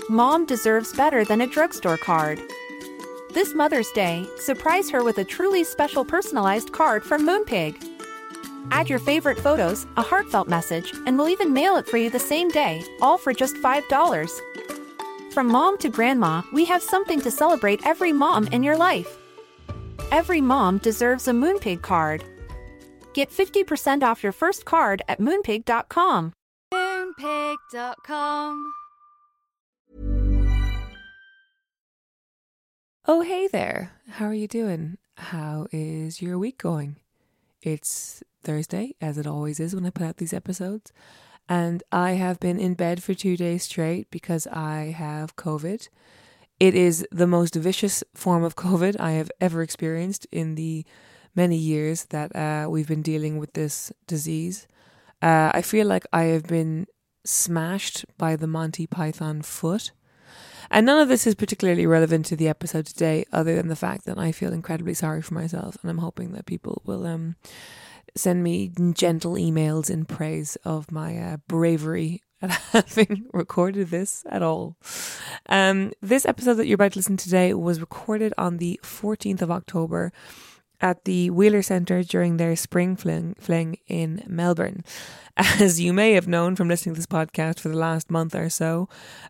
Mom deserves better than a drugstore card. This Mother's Day, surprise her with a truly special personalized card from Moonpig. Add your favorite photos, a heartfelt message, and we'll even mail it for you the same day, all for just $5. From mom to grandma, we have something to celebrate every mom in your life. Every mom deserves a Moonpig card. Get 50% off your first card at moonpig.com. Moonpig.com. Oh, hey there. How are you doing? How is your week going? It's Thursday, as it always is when I put out these episodes. And I have been in bed for 2 days straight because I have COVID. It is the most vicious form of COVID I have ever experienced in the many years that we've been dealing with this disease. I feel like I have been smashed by the Monty Python foot. And none of this is particularly relevant to the episode today, other than the fact that I feel incredibly sorry for myself, and I'm hoping that people will send me gentle emails in praise of my bravery at having recorded this at all. This episode that you're about to listen to today was recorded on the 14th of October at the Wheeler Centre during their spring fling in Melbourne. As you may have known from listening to this podcast for the last month or so,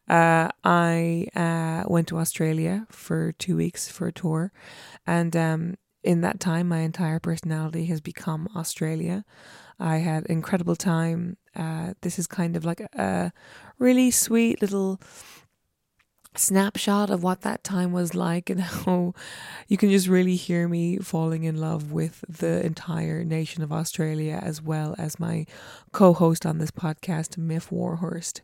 I went to Australia for 2 weeks for a tour, and in that time my entire personality has become Australia. I had an incredible time. This is kind of like a really sweet little snapshot of what that time was like, and how you can just really hear me falling in love with the entire nation of Australia, as well as my co-host on this podcast, Miff Warhurst.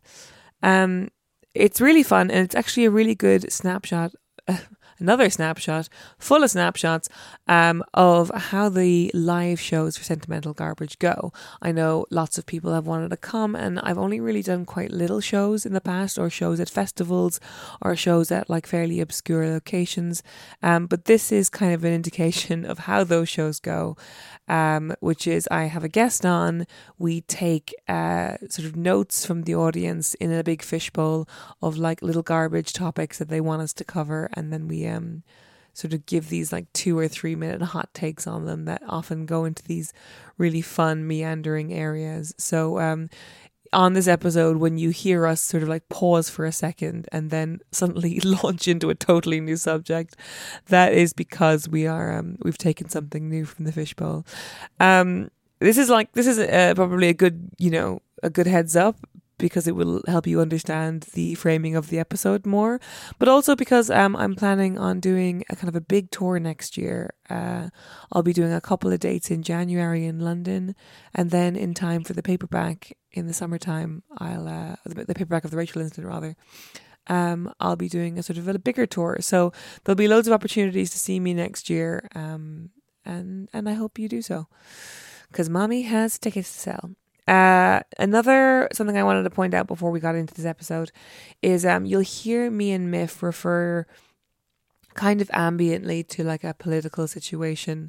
It's really fun, and it's actually a really good snapshot, another snapshot full of snapshots of how the live shows for Sentimental Garbage go. I know lots of people have wanted to come, and I've only really done quite little shows in the past, or shows at festivals, or shows at like fairly obscure locations, but this is kind of an indication of how those shows go, which is I have a guest on, we take sort of notes from the audience in a big fishbowl of like little garbage topics that they want us to cover, and then we sort of give these like 2 or 3 minute hot takes on them that often go into these really fun meandering areas. So on this episode, when you hear us sort of like pause for a second and then suddenly launch into a totally new subject, that is because we've taken something new from the fishbowl. This is probably a good heads up, because it will help you understand the framing of the episode more, but also because I'm planning on doing a kind of a big tour next year. I'll be doing a couple of dates in January in London, and then in time for the paperback in the summertime, the paperback of the Rachel Incident rather, I'll be doing a sort of a bigger tour. So there'll be loads of opportunities to see me next year, and I hope you do so, because mommy has tickets to sell. Another something I wanted to point out before we got into this episode is you'll hear me and Miff refer kind of ambiently to like a political situation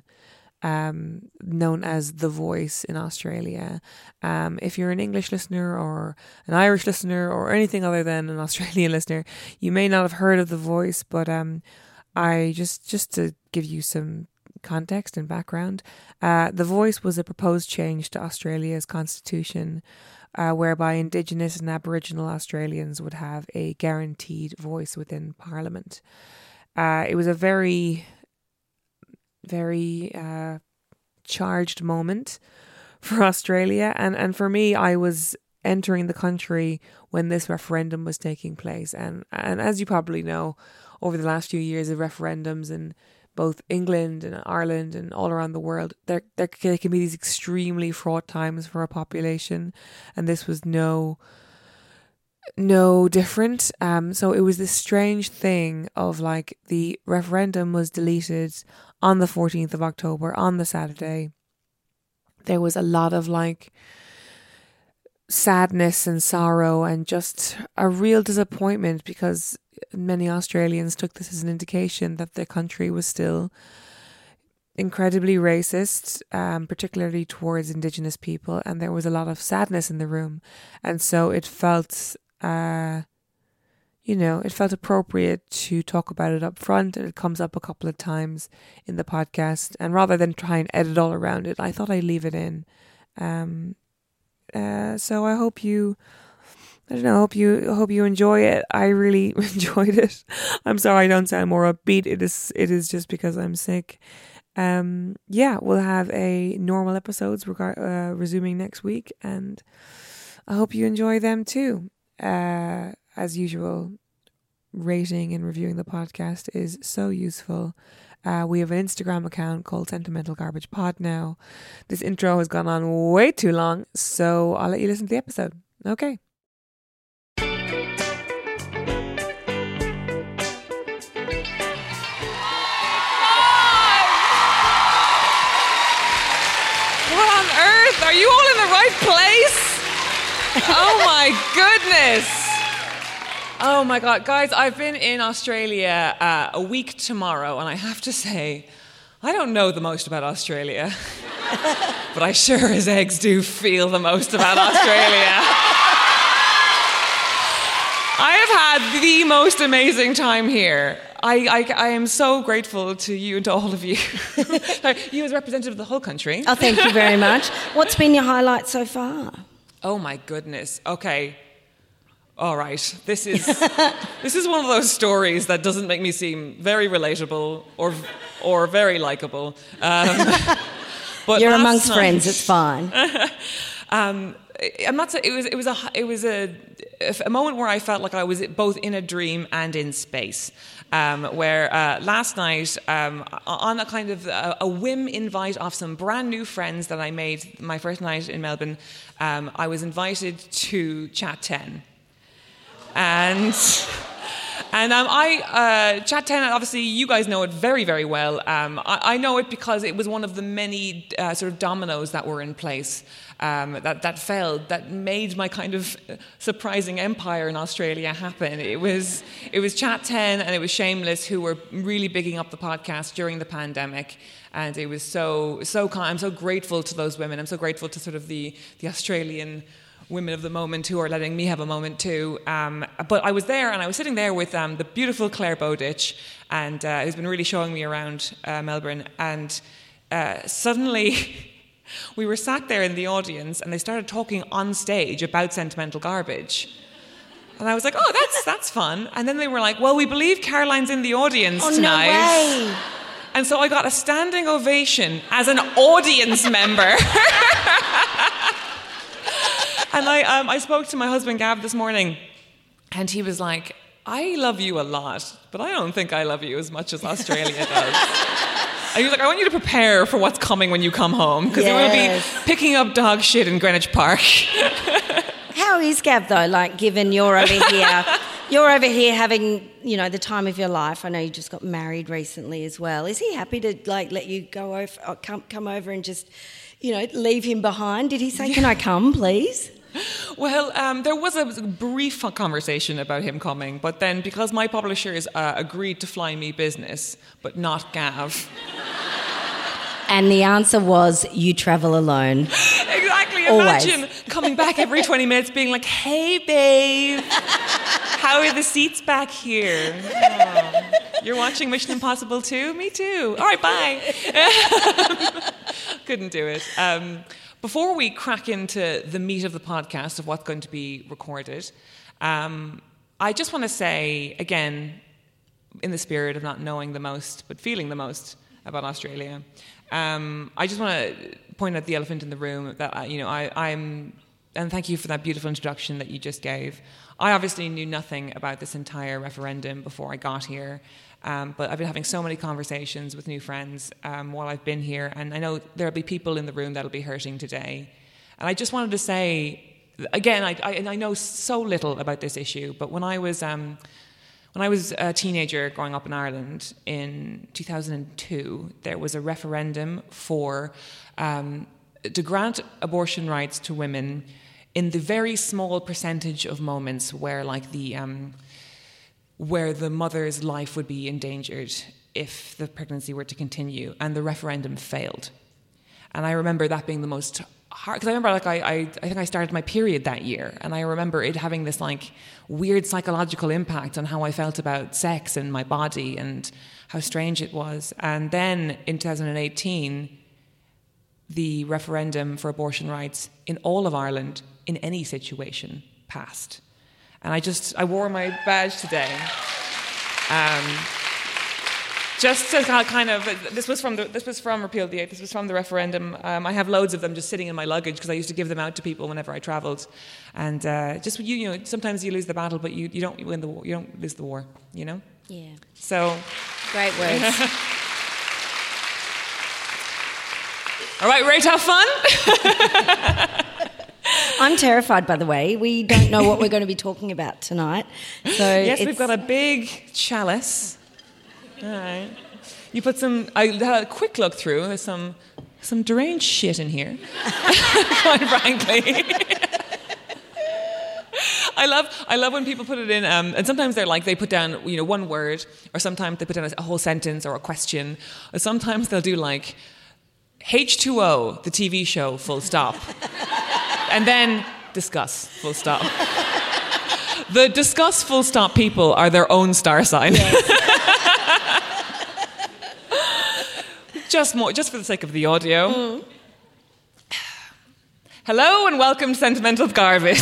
known as The Voice in Australia. If you're an English listener or an Irish listener or anything other than an Australian listener, you may not have heard of The Voice, but I just to give you some context and background, The Voice was a proposed change to Australia's constitution, whereby Indigenous and Aboriginal Australians would have a guaranteed voice within Parliament. It was a very, very charged moment for Australia, and for me, I was entering the country when this referendum was taking place, and as you probably know, over the last few years of referendums in both England and Ireland and all around the world, there can be these extremely fraught times for a population, and this was no different. So it was this strange thing of like the referendum was deleted on the 14th of October, on the Saturday. There was a lot of like sadness and sorrow and just a real disappointment, because many Australians took this as an indication that their country was still incredibly racist, particularly towards Indigenous people, and there was a lot of sadness in the room, and so it felt it felt appropriate to talk about it up front, and it comes up a couple of times in the podcast. And rather than try and edit all around it, I thought I'd leave it in. So I hope you, hope you enjoy it. I really enjoyed it. I'm sorry I don't sound more upbeat. It is just because I'm sick. We'll have a normal episodes resuming next week, and I hope you enjoy them too. As usual, rating and reviewing the podcast is so useful. We have an Instagram account called Sentimental Garbage Pod now. This intro has gone on way too long, so I'll let you listen to the episode. Okay. What on earth? Are you all in the right place? Oh my goodness. Oh my God. Guys, I've been in Australia a week tomorrow, and I have to say, I don't know the most about Australia, but I sure as eggs do feel the most about Australia. I have had the most amazing time here. I am so grateful to you and to all of you. You as representative of the whole country. Oh, thank you very much. What's been your highlight so far? Oh my goodness. Okay. All right. This is one of those stories that doesn't make me seem very relatable or very likable. But you're amongst friends. It's fine. I'm not saying it was a moment where I felt like I was both in a dream and in space. Where last night, on a kind of a whim invite of some brand new friends that I made my first night in Melbourne, I was invited to Chat 10. And Chat 10, obviously you guys know it very, very well. I know it because it was one of the many sort of dominoes that were in place that fell, that made my kind of surprising empire in Australia happen. It was Chat 10 and it was Shameless who were really bigging up the podcast during the pandemic. And it was so kind. I'm so grateful to those women. I'm so grateful to sort of the Australian women of the moment who are letting me have a moment too. But I was there, and I was sitting there with the beautiful Claire Bowditch, and who's been really showing me around Melbourne. And suddenly, we were sat there in the audience, and they started talking on stage about Sentimental Garbage. And I was like, oh, that's fun. And then they were like, well, we believe Caroline's in the audience tonight. No way. And so I got a standing ovation as an audience member. And I spoke to my husband, Gav, this morning, and he was like, I love you a lot, but I don't think I love you as much as Australia does. And he was like, I want you to prepare for what's coming when you come home, because you will be picking up dog shit in Greenwich Park. How is Gav, though, like, given you're over here having, the time of your life? I know you just got married recently as well. Is he happy to, like, let you go over, or come over and just, leave him behind? Did he say, can I come, please? Well, there was a brief conversation about him coming, but then because my publishers agreed to fly me business, but not Gav. And the answer was, you travel alone. Exactly. Always. Imagine coming back every 20 minutes being like, hey, babe, how are the seats back here? Oh, you're watching Mission Impossible 2? Me too. All right, bye. Couldn't do it. Before we crack into the meat of the podcast of what's going to be recorded, I just want to say, again, in the spirit of not knowing the most, but feeling the most about Australia, I just want to point out the elephant in the room that, I'm, and thank you for that beautiful introduction that you just gave. I obviously knew nothing about this entire referendum before I got here. But I've been having so many conversations with new friends while I've been here, and I know there'll be people in the room that'll be hurting today. And I just wanted to say, again, I know so little about this issue, but when I was a teenager growing up in Ireland in 2002, there was a referendum to grant abortion rights to women in the very small percentage of moments where, like, where the mother's life would be endangered if the pregnancy were to continue, and the referendum failed. And I remember that being the most hard, because I remember like I think I started my period that year, and I remember it having this like weird psychological impact on how I felt about sex and my body and how strange it was. And then in 2018, the referendum for abortion rights in all of Ireland in any situation passed, and I wore my badge today. Just to kind of, this was from Repeal the 8th. This was from the referendum. I have loads of them just sitting in my luggage because I used to give them out to people whenever I travelled. And just you know, sometimes you lose the battle, but you don't win the war. You don't lose the war. You know. Yeah. So. Great words. All right, ready to have fun? I'm terrified, by the way. We don't know what we're going to be talking about tonight. So yes, we've got a big chalice. All right. You put some. I had a quick look through. There's some deranged shit in here. Quite frankly. I love when people put it in, and sometimes they put down one word, or sometimes they put down a whole sentence or a question, or sometimes they'll do like H2O, the TV show, full stop, and then discuss, full stop. The discuss, full stop people are their own star sign. Yes. Just for the sake of the audio. Mm. Hello and welcome to Sentimental Garbage.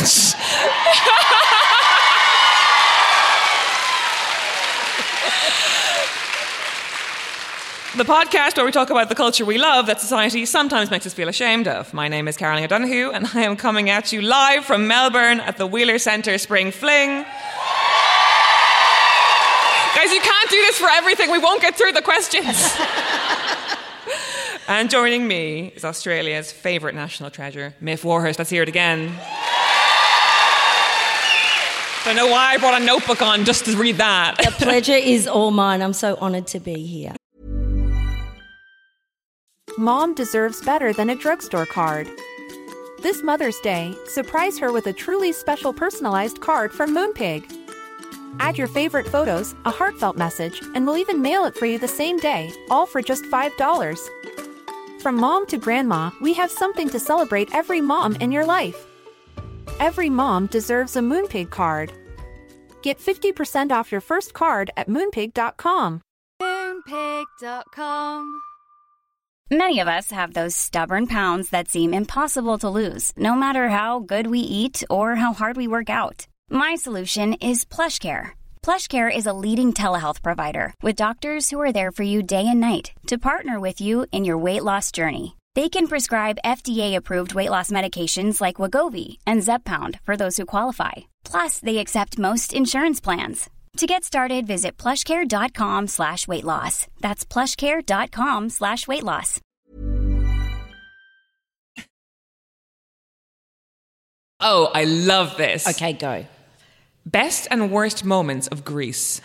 The podcast where we talk about the culture we love that society sometimes makes us feel ashamed of. My name is Caroline O'Donoghue, and I am coming at you live from Melbourne at the Wheeler Centre Spring Fling. Guys, you can't do this for everything. We won't get through the questions. And joining me is Australia's favourite national treasure, Miff Warhurst. Let's hear it again. Don't know why I brought a notebook on just to read that. The pleasure is all mine. I'm so honoured to be here. Mom deserves better than a drugstore card. This Mother's Day, surprise her with a truly special personalized card from Moonpig. Add your favorite photos, a heartfelt message, and we'll even mail it for you the same day, all for just $5. From mom to grandma, we have something to celebrate every mom in your life. Every mom deserves a Moonpig card. Get 50% off your first card at moonpig.com. Moonpig.com. Many of us have those stubborn pounds that seem impossible to lose, no matter how good we eat or how hard we work out. My solution is PlushCare. PlushCare is a leading telehealth provider with doctors who are there for you day and night to partner with you in your weight loss journey. They can prescribe FDA-approved weight loss medications like Wegovy and Zepbound for those who qualify. Plus, they accept most insurance plans. To get started, visit plushcare.com/weightloss. That's plushcare.com/weightloss. Oh, I love this. Okay, go. Best and worst moments of Grease.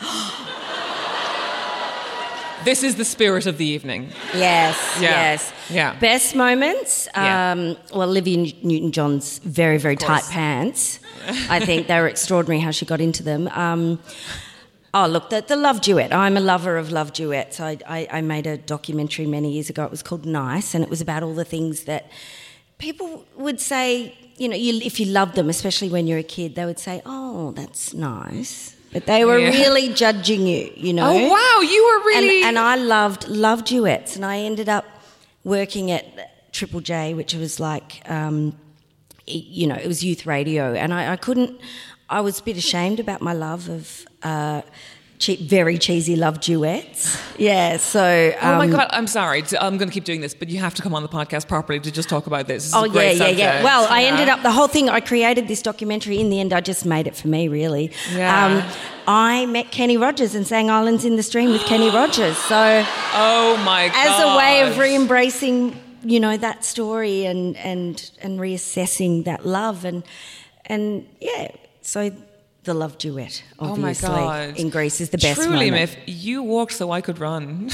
This is the spirit of the evening. Yes, yeah. yes. Yeah. Best moments? Yeah. Well, Olivia Newton-John's very, very tight pants. I think they were extraordinary how she got into them. Look, the love duet. I'm a lover of love duets. I made a documentary many years ago. It was called Nice, and it was about all the things that people would say, if you loved them, especially when you're a kid, they would say, oh, that's nice. But they were really judging you, Oh, wow, you were really... And I loved love duets, and I ended up working at Triple J, which was like, it was youth radio, and I was a bit ashamed about my love of very cheesy love duets. Yeah, so... oh my God, I'm sorry. I'm going to keep doing this, but you have to come on the podcast properly to just talk about this. This is a great subject. Well, I ended up... The whole thing, I created this documentary. In the end, I just made it for me, really. Yeah. I met Kenny Rogers and sang Islands in the Stream with Kenny Rogers. So... Oh my God. As a way of re-embracing, that story and reassessing that love. And yeah, so... The love duet, obviously, in Greece is the best moment. Truly, Miff, you walked so I could run.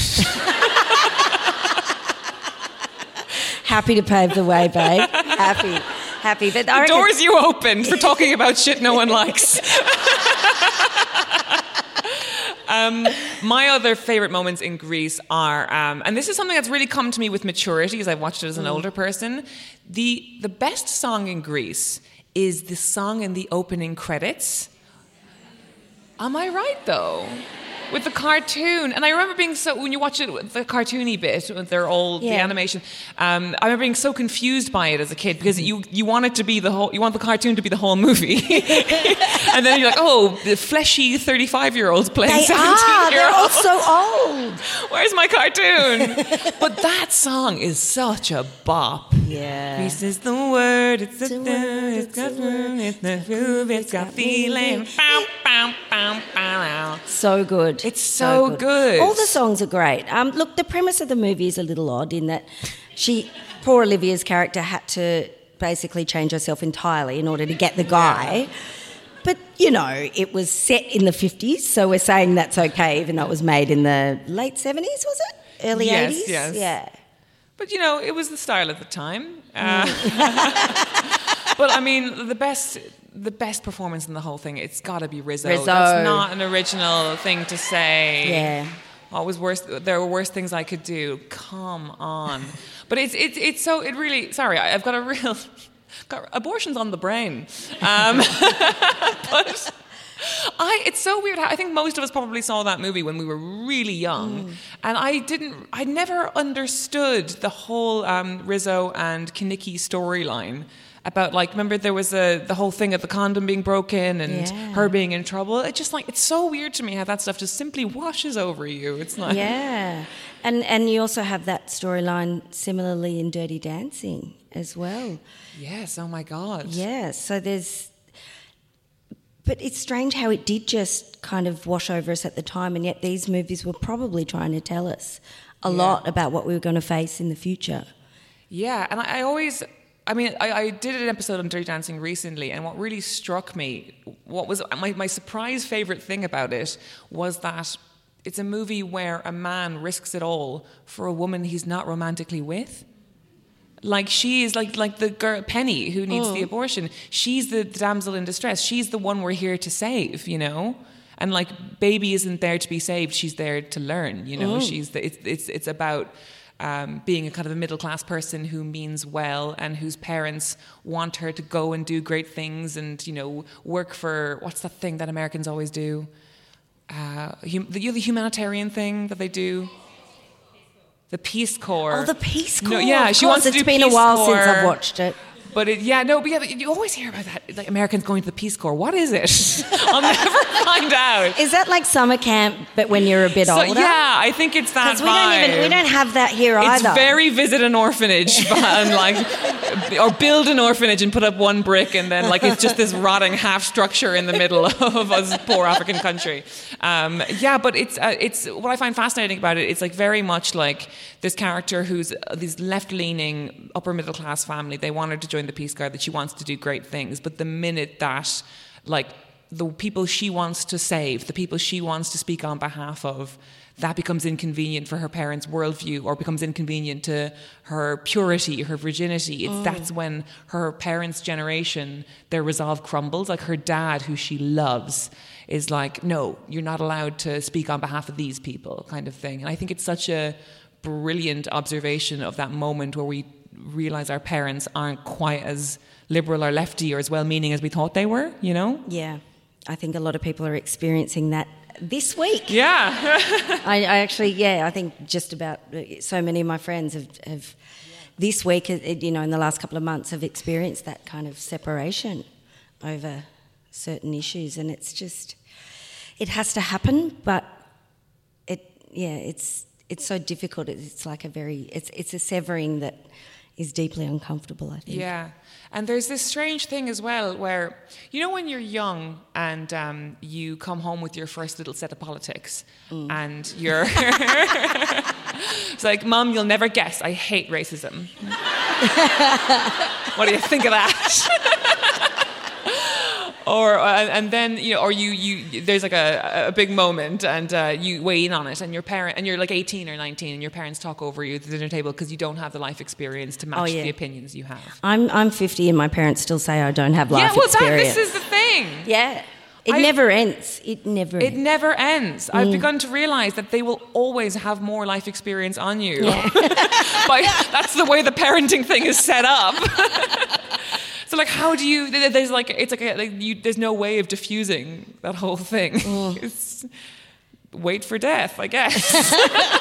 Happy to pave the way, babe. Happy. But the doors you opened for talking about shit no one likes. My other favourite moments in Grease are, and this is something that's really come to me with maturity as I've watched it as an older person, the best song in Grease is the song in the opening credits. Am I right, though? With the cartoon. And I remember being so, when you watch it, the cartoony bit, with their old, the animation, I remember being so confused by it as a kid because you want it to be you want the cartoon to be the whole movie. And then you're like, oh, the fleshy 35-year-olds playing 17-year-olds. They're all so old. Where's my cartoon? But that song is such a bop. Yeah. Peace is the word, it's the word, it's got room, it's the groove, it's got feeling. Bow, bow, bow, bow. So good. It's so good. All the songs are great. Look, the premise of the movie is a little odd in that poor Olivia's character had to basically change herself entirely in order to get the guy. But, it was set in the 50s, so we're saying that's okay, even though it was made in the late 70s, was it? Early 80s? Yes. Yeah. But, it was the style at the time. But, I mean, the best performance in the whole thing, it's got to be Rizzo. That's not an original thing to say. Yeah. What was worse? There were worse things I could do. Come on. But it's so, it really, sorry, I've got got abortions on the brain. But it's so weird how I think most of us probably saw that movie when we were really young. And I never understood the whole Rizzo and Kenickie storyline. About remember there was the whole thing of the condom being broken and her being in trouble. It's just it's so weird to me how that stuff just simply washes over you. It's like and you also have that storyline similarly in Dirty Dancing as well. Yes, oh my God. Yeah, so but it's strange how it did just kind of wash over us at the time, and yet these movies were probably trying to tell us a lot about what we were going to face in the future. Yeah, and I did an episode on Dirty Dancing recently, and what really struck me, what was my surprise favourite thing about it, was that it's a movie where a man risks it all for a woman he's not romantically with. She is like the girl Penny who needs the abortion. She's the damsel in distress. She's the one we're here to save, And baby isn't there to be saved. She's there to learn, It's about being a kind of a middle-class person who means well and whose parents want her to go and do great things and, work for, what's that thing that Americans always do? The humanitarian thing that they do? The Peace Corps. Oh, the Peace Corps. No, yeah, she wants to do Peace Corps. It's been a while since I've watched it. But you always hear about that, Americans going to the Peace Corps. What is it? I'll never find out. Is that like summer camp, but when you're a bit older? Yeah, I think it's that vibe. We don't have that here either. It's very visit an orphanage, or build an orphanage and put up one brick, and then it's just this rotting half structure in the middle of a poor African country. But it's what I find fascinating about it. It's very much like this character who's this left-leaning upper middle class family. They want her to join the Peace Guard, that she wants to do great things, but the minute that the people she wants to save, the people she wants to speak on behalf of, that becomes inconvenient for her parents' worldview or becomes inconvenient to her purity, her virginity. That's when her parents' generation, their resolve crumbles. Her dad, who she loves, is no, you're not allowed to speak on behalf of these people, kind of thing. And I think it's such a brilliant observation of that moment where we realise our parents aren't quite as liberal or lefty or as well-meaning as we thought they were, Yeah, I think a lot of people are experiencing that this week. Yeah. I think just about so many of my friends have this week, in the last couple of months, have experienced that kind of separation over certain issues, and it's just, it has to happen, but it's so difficult. It's it's a severing that is deeply uncomfortable, I think. Yeah. And there's this strange thing as well where, when you're young and you come home with your first little set of politics and you're... It's Mum, you'll never guess, I hate racism. What do you think of that? And then there's a big moment and you weigh in on it, and you're 18 or 19 and your parents talk over you at the dinner table because you don't have the life experience to match the opinions you have. I'm 50 and my parents still say I don't have life experience. This is the thing. Yeah. It never ends. It never ends. It never ends. I've begun to realise that they will always have more life experience on you. Yeah. That's the way the parenting thing is set up. So like, how do you? There's no way of diffusing that whole thing. It's wait for death, I guess.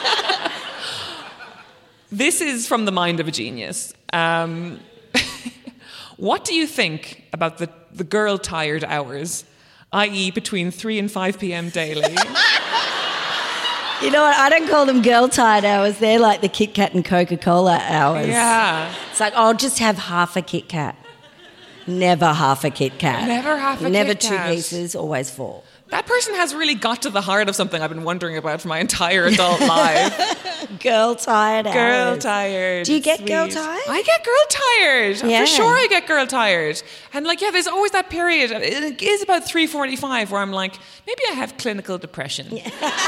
This is from the mind of a genius. What do you think about the girl tired hours, i.e. between 3 and 5 p.m. daily? You know what? I don't call them girl tired hours. They're like the Kit Kat and Coca-Cola hours. Yeah. It's like, I'll just have half a Kit Kat. Never half a Kit Kat. Never half a Never Kit Kat. 2 pieces, always 4. That person has really got to the heart of something I've been wondering about for my entire adult life. Girl tired hours. Girl tired. Do you get Sweet. girl tired? I get girl tired. Yeah. For sure I get girl tired. And like, yeah, there's always that period. It is about 3:45 where I'm like, maybe I have clinical depression. Yeah.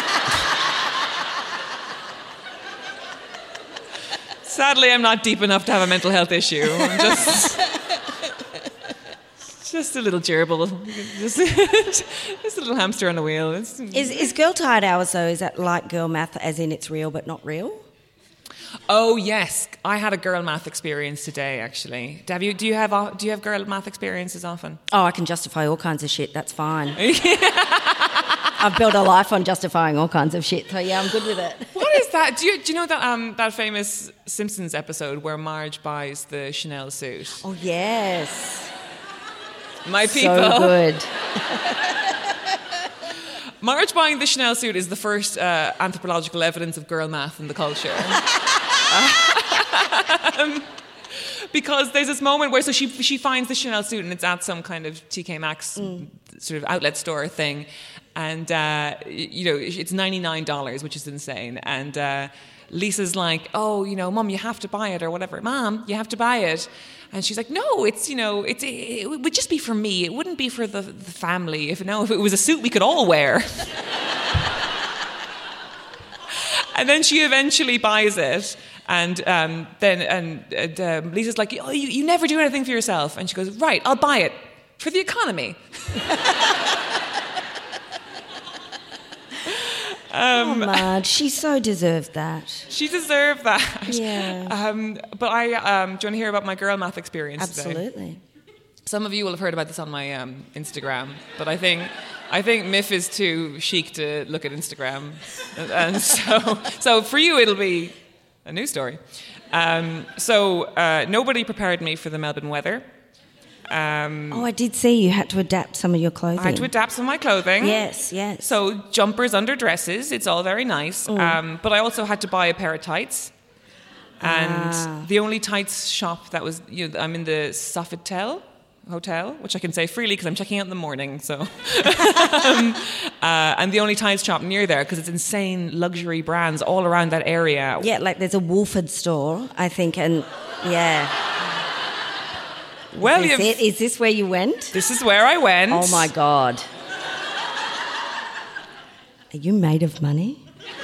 Sadly, I'm not deep enough to have a mental health issue. I'm just a little gerbil. Just a little hamster on a wheel. Is girl tired hours though? Is that like girl math, as in it's real but not real? Oh yes, I had a girl math experience today. Actually, do you have girl math experiences often? Oh, I can justify all kinds of shit. That's fine. I've built a life on justifying all kinds of shit. So yeah, I'm good with it. What is that? Do you know that famous Simpsons episode where Marge buys the Chanel suit? Oh yes. My people. So good. Marge buying the Chanel suit is the first anthropological evidence of girl math in the culture. Because there's this moment where she finds the Chanel suit and it's at some kind of TK Maxx sort of outlet store thing, and it's $99, which is insane. And Lisa's like, "Oh, Mum, you have to buy it," or whatever. "Mom, you have to buy it." And she's like, "No, it would just be for me. It wouldn't be for the family. If it was a suit we could all wear." And then she eventually buys it, and Lisa's like, "Oh, you never do anything for yourself." And she goes, "Right, I'll buy it for the economy." Marge, she so deserved that. She deserved that. Yeah. But do you want to hear about my girl math experience Absolutely. today? Some of you will have heard about this on my Instagram, but I think Miff is too chic to look at Instagram, and so for you it'll be a new story. Nobody prepared me for the Melbourne weather. I did see you had to adapt some of your clothing. I had to adapt some of my clothing. Yes. So jumpers under dresses, it's all very nice. But I also had to buy a pair of tights. And the only tights shop that was, I'm in the Sofitel Hotel, which I can say freely because I'm checking out in the morning. So, and the only tights shop near there, because it's insane luxury brands all around that area. Yeah, like there's a Wolford store, I think, and yeah. Well, is this where you went? This is where I went. Oh my God. Are you made of money?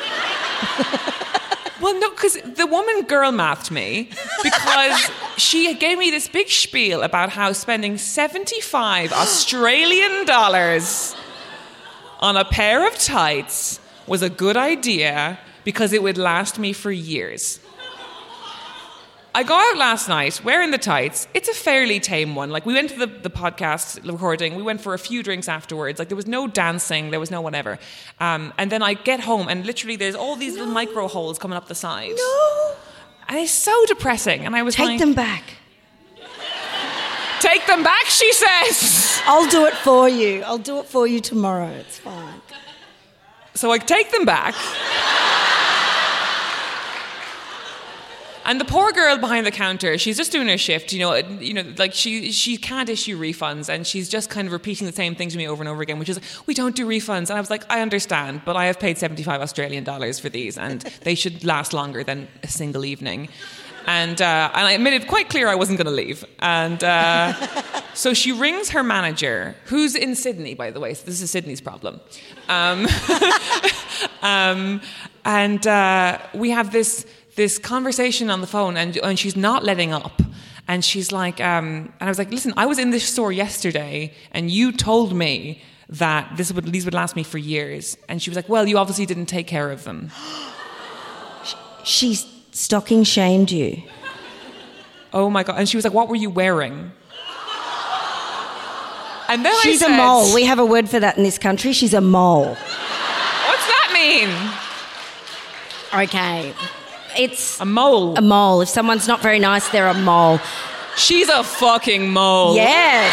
Well, no, because the woman girl mathed me because she gave me this big spiel about how spending 75 Australian dollars on a pair of tights was a good idea because it would last me for years. I go out last night wearing the tights. It's a fairly tame one. Like, we went to the podcast recording. We went for a few drinks afterwards. Like, there was no dancing. There was no whatever. And then I get home and literally there's all these little micro holes coming up the side. No. And it's so depressing. And I was Take them back. Take them back, she says. I'll do it for you. I'll do it for you tomorrow. It's fine. So I take them back. And the poor girl behind the counter, she's just doing her shift, like she can't issue refunds, and she's just kind of repeating the same thing to me over and over again, which is, we don't do refunds. And I was like, I understand, but I have paid 75 Australian dollars for these, and they should last longer than a single evening. And I made it quite clear I wasn't going to leave. And so she rings her manager, who's in Sydney, by the way, so this is Sydney's problem. And we have this conversation on the phone, and she's not letting up. And she's like, and I was like, listen, I was in this store yesterday, and you told me that these would last me for years. And she was like, well, you obviously didn't take care of them. She stocking shamed you. Oh my God. And she was like, what were you wearing? And then She's I said, a mole. We have a word for that in this country. She's a mole. What's that mean? Okay. It's A mole. a mole. If someone's not very nice, they're a mole. She's a fucking mole. Yes.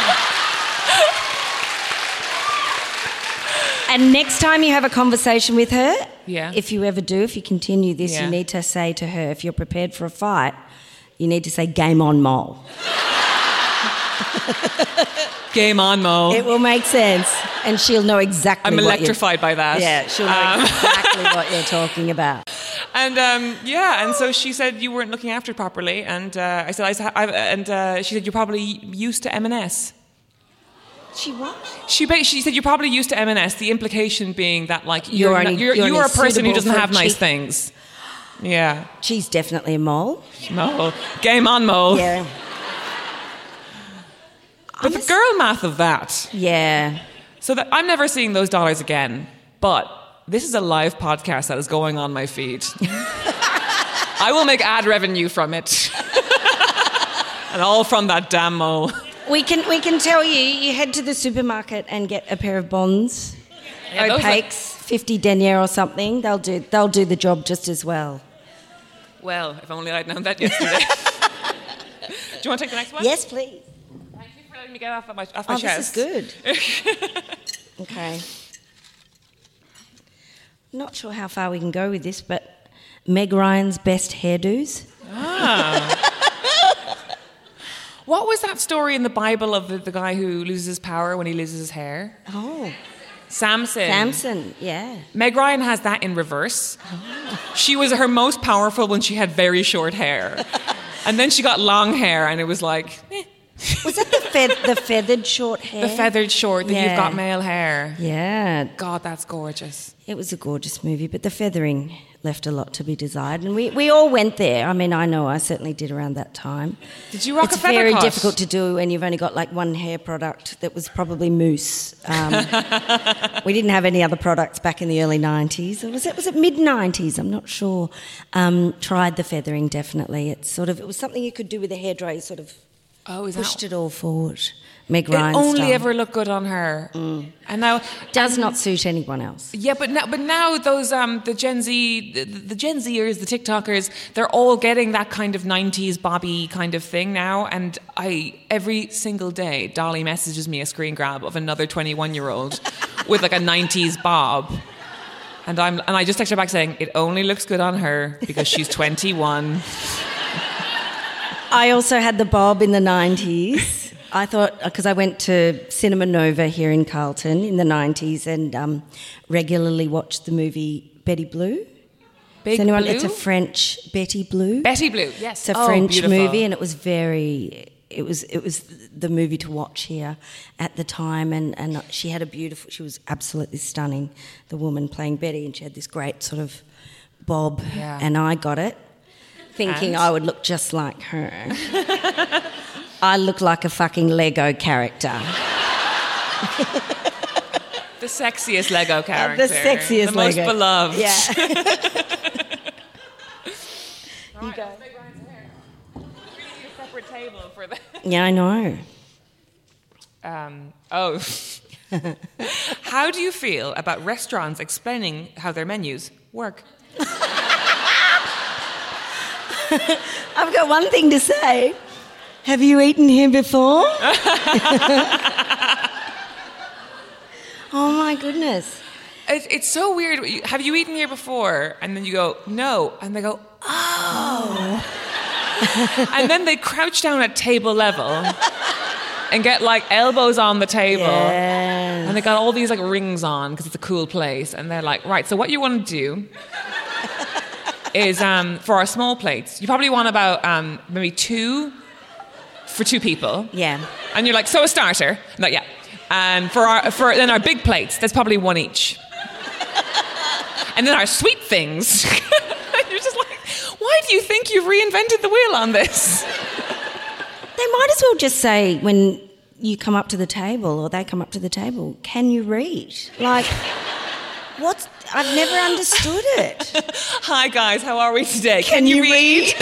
And next time you have a conversation with her, if you ever do, if you continue this, you need to say to her, if you're prepared for a fight, you need to say, game on, mole. Game on, mole. It will make sense. And she'll know exactly I'm what electrified by that. Yeah, she'll know exactly what you're talking about. And and so she said you weren't looking after it properly, and I said, she said you're probably used to M&S. She what? She said you're probably used to M&S. The implication being that like you're only a person who suitable doesn't for have nice cheap- things. Yeah, She's definitely a mole. mole. Game on, mole. Yeah. But the girl math of that. Yeah. So that I'm never seeing those dollars again. But this is a live podcast that is going on my feed. I will make ad revenue from it. And all from that damn mole. We can tell you head to the supermarket and get a pair of bonds, opaques, 50 denier or something. They'll do the job just as well. Well, if only I'd known that yesterday. Do you want to take the next one? Yes, please. Thank you for letting me get off my This chest. is good. Okay. Not sure how far we can go with this, but Meg Ryan's best hairdos. What was that story in the Bible of the guy who loses his power when he loses his hair? Oh. Samson, yeah. Meg Ryan has that in reverse. She was her most powerful when she had very short hair. And then she got long hair and it was like, Was that the feathered short hair? The feathered short, that you've got male hair. Yeah. God, that's gorgeous. It was a gorgeous movie, but the feathering left a lot to be desired. And we all went there. I mean, I know I certainly did around that time. Did you rock it's a feather very cut? difficult to do when you've only got like one hair product that was probably mousse. We didn't have any other products back in the early 90s. Or was it mid-90s? I'm not sure. Tried the feathering, definitely. It was something you could do with a hairdryer. You sort of pushed it all forward. Meg Ryan It only style. ever looked good on her. And now Does not suit anyone else. Yeah, but now those the Gen Z, the Gen Zers, the TikTokers, they're all getting that kind of 90s Bobby kind of thing now. And every single day, Dolly messages me a screen grab of another 21-year-old with like a 90s bob. And I just text her back saying, it only looks good on her because she's 21. I also had the bob in the 90s. I thought, because I went to Cinema Nova here in Carlton in the 90s and regularly watched the movie Betty Blue. It's a French Betty Blue. Betty Blue, yes. It's a French beautiful. movie, and it was the movie to watch here at the time, and she was absolutely stunning, the woman playing Betty, and she had this great sort of bob, and I got it, thinking I would look just like her. I look like a fucking Lego character. The sexiest Lego character. The sexiest the most Lego. beloved. Yeah. You go. We need a separate table for that. Yeah, I know. How do you feel about restaurants explaining how their menus work? I've got one thing to say. Have you eaten here before? Oh my goodness. It's so weird. Have you eaten here before? And then you go, no. And they go, oh. And then they crouch down at table level and get like elbows on the table. Yes. And they got all these like rings on because it's a cool place. And they're like, right, so what you want to do is for our small plates, you probably want about maybe 2 for 2 people. Yeah. And you're like, so a starter? No, yeah. And for then our big plates, there's probably 1 each. And then our sweet things, you're just like, why do you think you've reinvented the wheel on this? They might as well just say when you come up to the table or they come up to the table, can you read? Like, I've never understood it. Hi guys, how are we today? Can you read?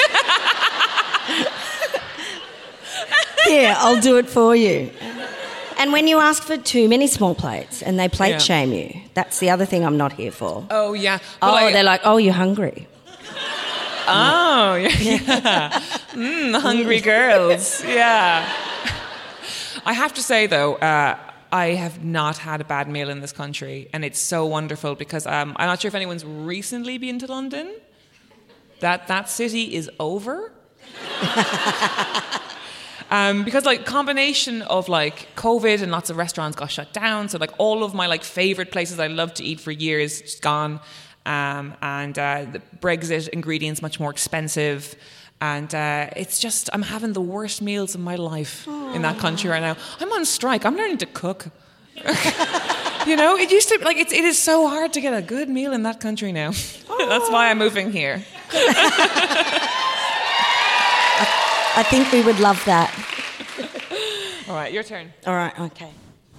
Yeah, I'll do it for you. And when you ask for too many small plates and they plate shame you, that's the other thing I'm not here for. Oh, yeah. They're like, oh, you're hungry. Oh, yeah. Hungry girls. Yeah. I have to say, though, I have not had a bad meal in this country, and it's so wonderful because I'm not sure if anyone's recently been to London. That city is over. Because like combination of like COVID and lots of restaurants got shut down, so like all of my like favorite places I love to eat for years just gone, and the Brexit ingredients much more expensive, and it's just I'm having the worst meals of my life in that country right now. I'm on strike. I'm learning to cook. You know, it used to like it is so hard to get a good meal in that country now. That's why I'm moving here. I think we would love that. All right, your turn. All right, okay.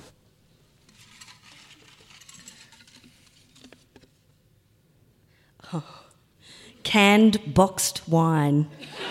Oh. Canned boxed wine.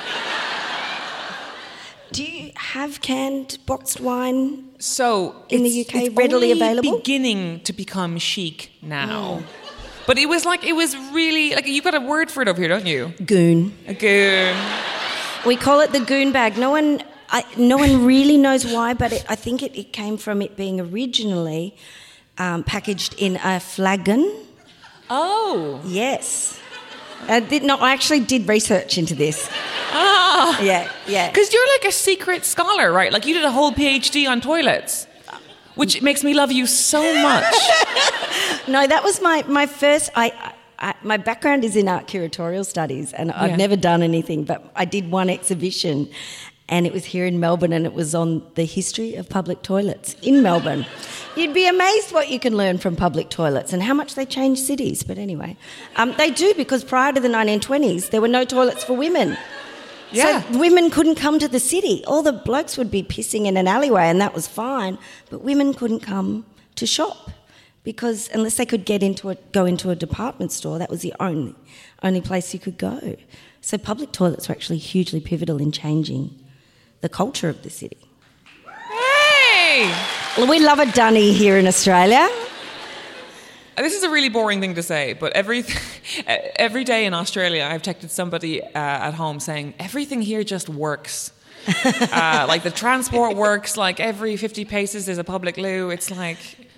Do you have canned boxed wine? So in the UK, it's readily only available? Beginning to become chic now. But it was really like you got a word for it over here, don't you? Goon. A goon. We call it the goon bag. No one really knows why, but I think it came from it being originally packaged in a flagon. Oh. Yes. I actually did research into this. Ah. Yeah. Because you're like a secret scholar, right? Like you did a whole PhD on toilets, which makes me love you so much. No, that was my first... my background is in art curatorial studies, and I've never done anything, but I did one exhibition, and it was here in Melbourne, and it was on the history of public toilets in Melbourne. You'd be amazed what you can learn from public toilets and how much they change cities. But anyway, they do, because prior to the 1920s, there were no toilets for women. Yeah. So women couldn't come to the city. All the blokes would be pissing in an alleyway, and that was fine, but women couldn't come to shop. Because unless they could go into a department store, that was the only place you could go. So public toilets were actually hugely pivotal in changing the culture of the city. Hey! Well, we love a dunny here in Australia. This is a really boring thing to say, but every day in Australia, I've texted somebody at home saying, everything here just works. Like the transport works, like every 50 paces there's a public loo. It's like...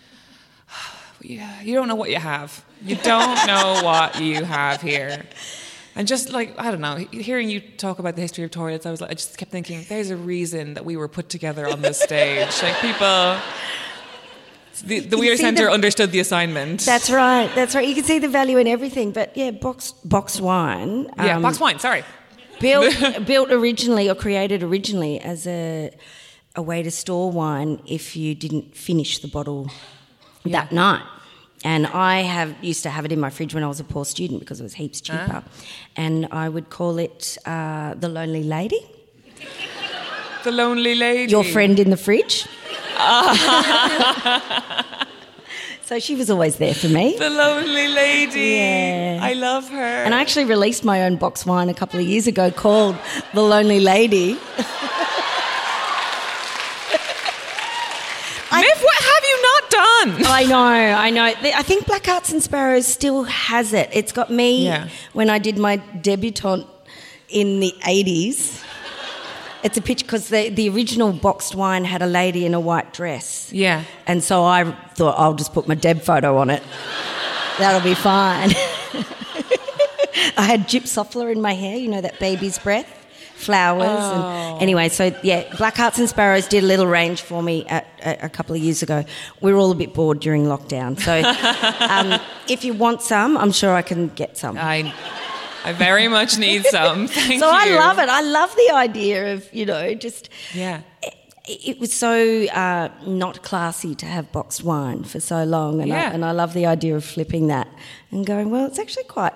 you don't know what you have. You don't know what you have here. And just like, I don't know, hearing you talk about the history of toilets, I just kept thinking, there's a reason that we were put together on this stage. Like people, the Weir Centre understood the assignment. That's right. You can see the value in everything. But yeah, boxed wine. Boxed wine, sorry. Built originally or created originally as a way to store wine if you didn't finish the bottle that night. And I used to have it in my fridge when I was a poor student because it was heaps cheaper. And I would call it the Lonely Lady. The Lonely Lady. Your friend in the fridge. So she was always there for me. The Lonely Lady. Yeah. I love her. And I actually released my own box wine a couple of years ago called The Lonely Lady. Miff, what have you not done? I know. I think Black Hearts and Sparrows still has it. It's got me when I did my debutante in the 80s. It's a picture because the original boxed wine had a lady in a white dress. Yeah. And so I thought I'll just put my deb photo on it. That'll be fine. I had gypsophila in my hair, you know, that baby's breath. Flowers and anyway, so Black Hearts and Sparrows did a little range for me a couple of years ago. We were all a bit bored during lockdown, so if you want some, I'm sure I can get some. I very much need some. Thank you. I love it. I love the idea of just It was so not classy to have boxed wine for so long, and I love the idea of flipping that and going, well, it's actually quite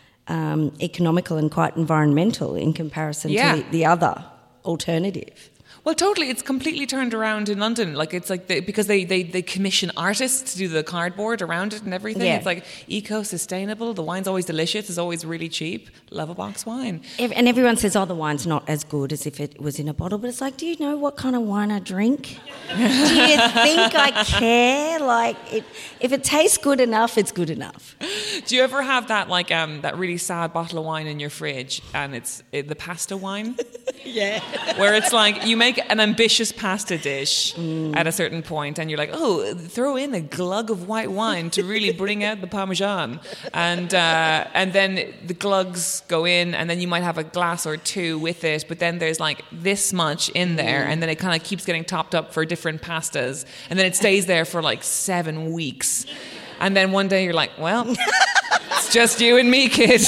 economical and quite environmental in comparison to the other alternative. Well, totally. It's completely turned around in London. Like it's like because they commission artists to do the cardboard around it and everything. Yeah. It's like eco-sustainable. The wine's always delicious. It's always really cheap. Love a box wine. And everyone says, oh, the wine's not as good as if it was in a bottle. But it's like, do you know what kind of wine I drink? Do you think I care? Like, if it tastes good enough, it's good enough. Do you ever have that like that really sad bottle of wine in your fridge and it's the pasta wine? Yeah. Where it's like you make an ambitious pasta dish at a certain point and you're like, oh, throw in a glug of white wine to really bring out the Parmesan. And then the glugs go in and then you might have a glass or two with it, but then there's like this much in there and then it kind of keeps getting topped up for different pastas and then it stays there for like 7 weeks. And then one day you're like, well, it's just you and me, kid.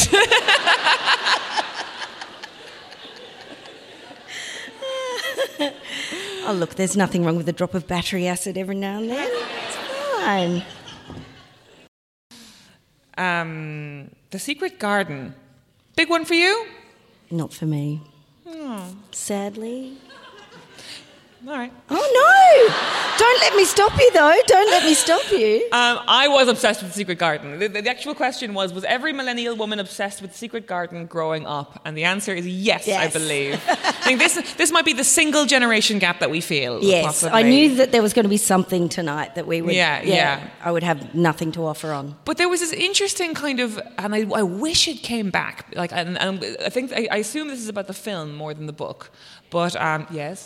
Oh, look, there's nothing wrong with a drop of battery acid every now and then. It's fine. The Secret Garden. Big one for you? Not for me. Oh. Sadly. All right. Oh, no! Don't let me stop you, though. Don't let me stop you. I was obsessed with The Secret Garden. The actual question was every millennial woman obsessed with The Secret Garden growing up? And the answer is yes. I believe. I think this might be the single generation gap that we feel. Yes, possibly. I knew that there was going to be something tonight that we would... Yeah. I would have nothing to offer on. But there was this interesting kind of... And I wish it came back. Like, and I think... I assume this is about the film more than the book. But, yes.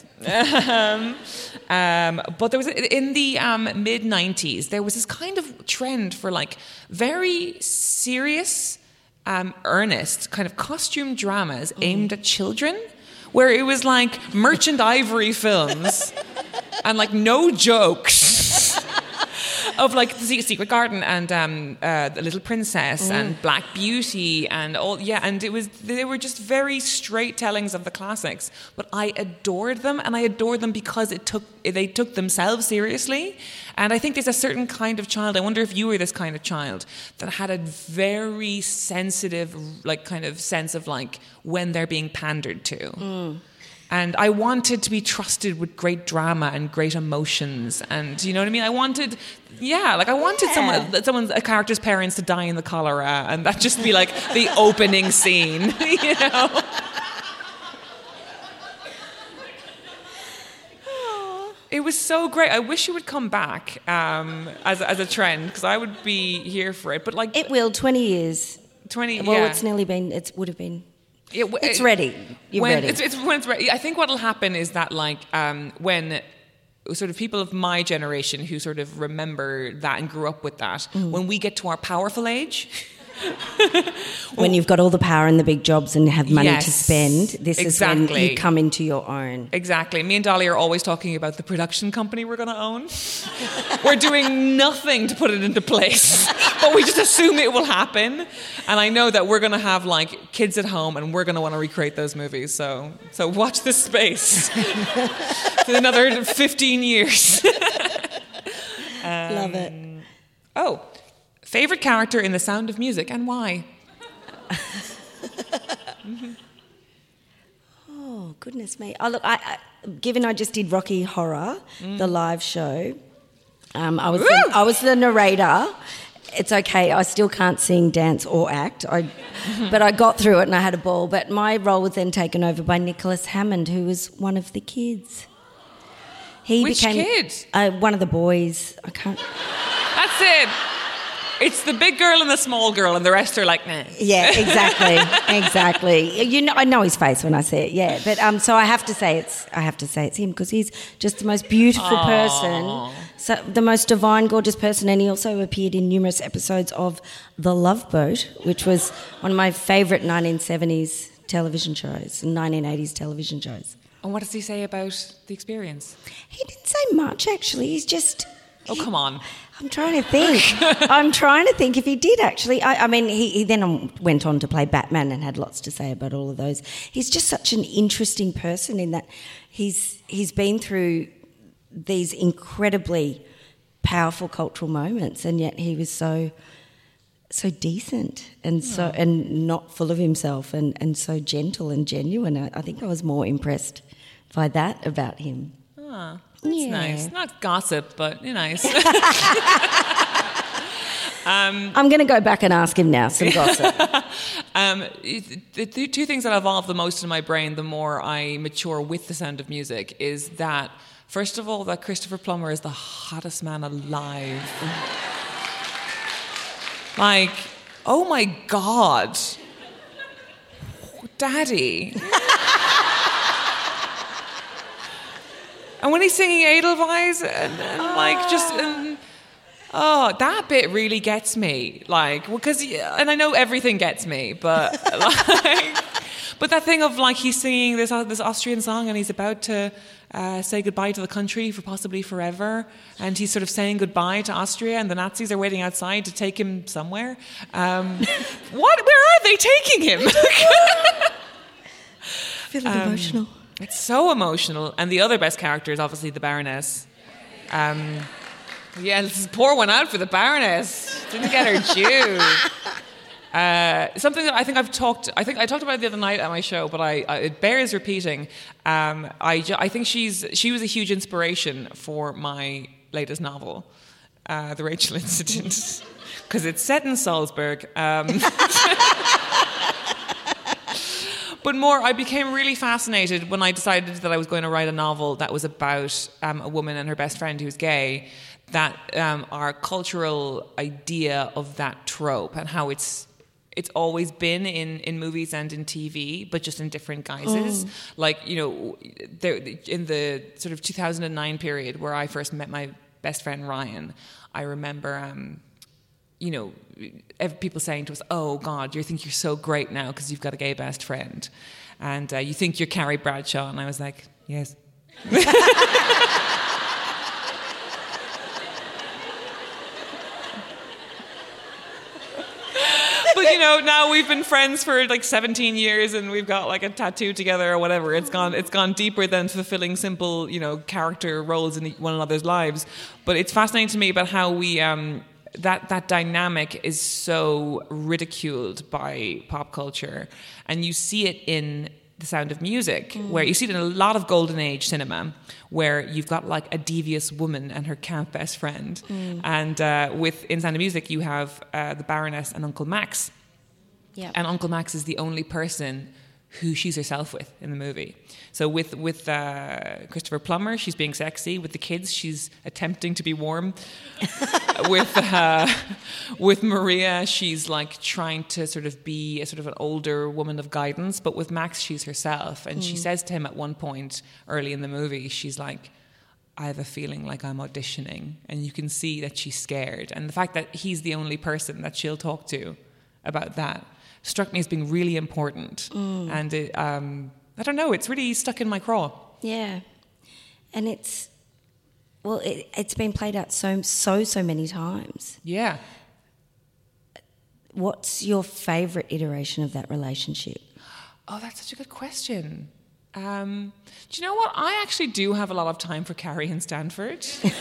But there was, in the mid-90s, there was this kind of trend for, like, very serious, earnest kind of costume dramas aimed at children, where it was, like, Merchant Ivory films and, like, no jokes. Of like the Secret Garden and the Little Princess and Black Beauty and all, and they were just very straight tellings of the classics. But I adored them, and I adored them because they took themselves seriously. And I think there's a certain kind of child. I wonder if you were this kind of child that had a very sensitive, like kind of sense of like when they're being pandered to. And I wanted to be trusted with great drama and great emotions, and you know what I mean. I wanted a character's parents to die in the cholera, and that just be like the opening scene, you know. It was so great. I wish it would come back as a trend because I would be here for it. But like it will 20 years. 20. Well, yeah. it's nearly been. It would have been. It's ready. You're ready. When it's ready. I think what will happen is that, like, when sort of people of my generation who sort of remember that and grew up with that, when we get to our powerful age. When you've got all the power and the big jobs and have money to spend, this exactly. is when you come into your own. Exactly. Me and Dolly are always talking about the production company we're going to own. We're doing nothing to put it into place, but we just assume it will happen. And I know that we're going to have like kids at home and we're going to want to recreate those movies. So watch this space for another 15 years. Love it. Oh. Favorite character in The Sound of Music and why? Oh, goodness me. Oh, look, given I just did Rocky Horror, the live show, I was the narrator. It's okay, I still can't sing, dance or act, but I got through it and I had a ball. But my role was then taken over by Nicholas Hammond, who was one of the kids. Which kid? One of the boys. I can't... That's it. It's the big girl and the small girl, and the rest are like, nah. Yeah, exactly. You know, I know his face when I say it. Yeah, but so I have to say it's him because he's just the most beautiful person, so the most divine, gorgeous person, and he also appeared in numerous episodes of The Love Boat, which was one of my favourite 1970s television shows and 1980s television shows. And what does he say about the experience? He didn't say much, actually. He's just... Oh, come on. I'm trying to think if he did actually. I mean, he then went on to play Batman and had lots to say about all of those. He's just such an interesting person in that he's been through these incredibly powerful cultural moments, and yet he was so decent and and not full of himself and so gentle and genuine. I think I was more impressed by that about him. Ah, that's nice. Not gossip, but nice. I'm going to go back and ask him now some gossip. The two things that evolve the most in my brain the more I mature with The Sound of Music is that, first of all, that Christopher Plummer is the hottest man alive. Like, oh my God. Daddy. And when he's singing Edelweiss that bit really gets me. Like, because, and I know everything gets me, but but that thing of like he's singing this Austrian song and he's about to say goodbye to the country for possibly forever, and he's sort of saying goodbye to Austria, and the Nazis are waiting outside to take him somewhere. Where are they taking him? Feeling emotional. It's so emotional. And the other best character is obviously the Baroness. Let's pour one out for the Baroness. Didn't get her due. Something that I think I talked about it the other night at my show, but it bears repeating. I think she was a huge inspiration for my latest novel, The Rachel Incident, because it's set in Salzburg. But more, I became really fascinated when I decided that I was going to write a novel that was about a woman and her best friend who's gay, that our cultural idea of that trope and how it's always been in movies and in TV, but just in different guises. Like, there, in the sort of 2009 period where I first met my best friend Ryan, I remember... people saying to us, "Oh God, you think you're so great now because you've got a gay best friend, and you think you're Carrie Bradshaw." And I was like, "Yes." But now we've been friends for like 17 years, and we've got like a tattoo together or whatever. It's gone deeper than fulfilling simple, character roles in one another's lives. But it's fascinating to me about how we. That dynamic is so ridiculed by pop culture, and you see it in The Sound of Music, where you see it in a lot of golden age cinema, where you've got like a devious woman and her camp best friend, and in Sound of Music you have the Baroness and Uncle Max, and Uncle Max is the only person who she's herself with in the movie. So with Christopher Plummer, she's being sexy. With the kids, she's attempting to be warm. With Maria, she's like trying to sort of be a sort of an older woman of guidance. But with Max, she's herself. And she says to him at one point early in the movie, she's like, "I have a feeling like I'm auditioning." And you can see that she's scared. And the fact that he's the only person that she'll talk to about that struck me as being really important. And I don't know, it's really stuck in my craw. Yeah. And it's been played out so many times. Yeah. What's your favourite iteration of that relationship? Oh, that's such a good question. Do you know what? I actually do have a lot of time for Carrie and Stanford.